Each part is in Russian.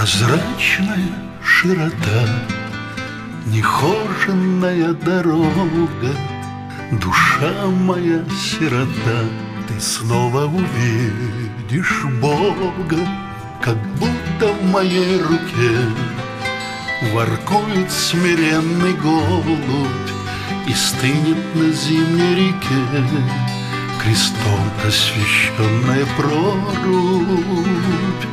Прозрачная широта, нехоженная дорога, душа моя сирота, ты снова увидишь Бога, как будто в моей руке воркует смиренный голубь и стынет на зимней реке крестом просвещенная прорубь.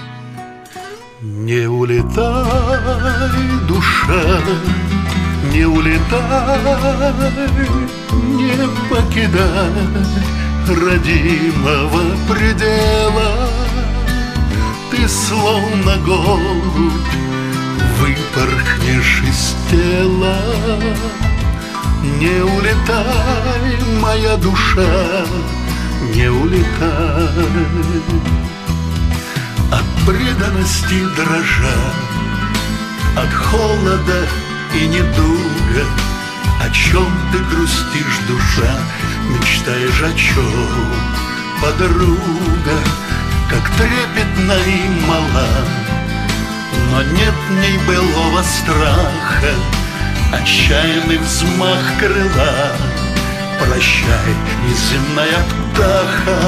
Не улетай, душа, не улетай, не покидай родимого предела. Ты словно голубь выпорхнешь из тела. Не улетай, моя душа, не улетай. От преданности дрожа, от холода и недуга, о чем ты грустишь, душа, мечтаешь о чем, подруга, как трепетна и мала, но нет в ней былого страха, отчаянный взмах крыла. Прощай, неземная птаха.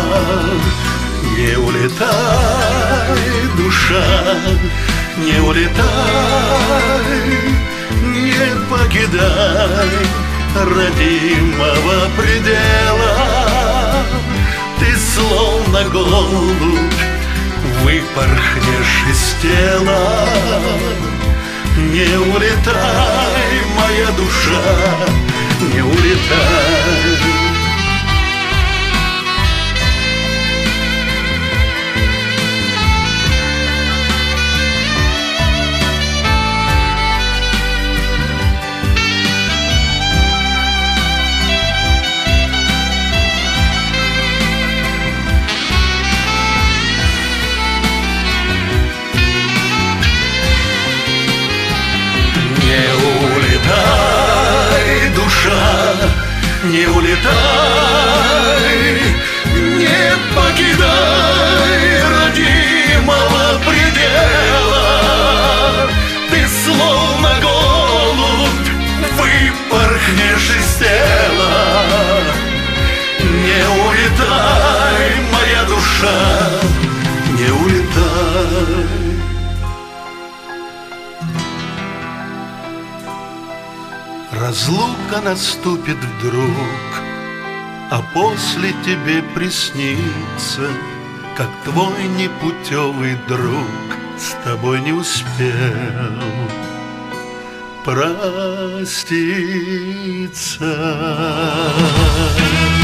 Не улетай, душа, не улетай, не покидай родимого предела. Ты словно голубь выпорхнешь из тела. Не улетай, моя душа, не улетай. Не улетай, не покидай родимого предела. Ты словно голубь выпорхнешь из тела. Не улетай, моя душа, не улетай. Разлука наступит вдруг, а после тебе приснится, как твой непутевый друг с тобой не успел проститься.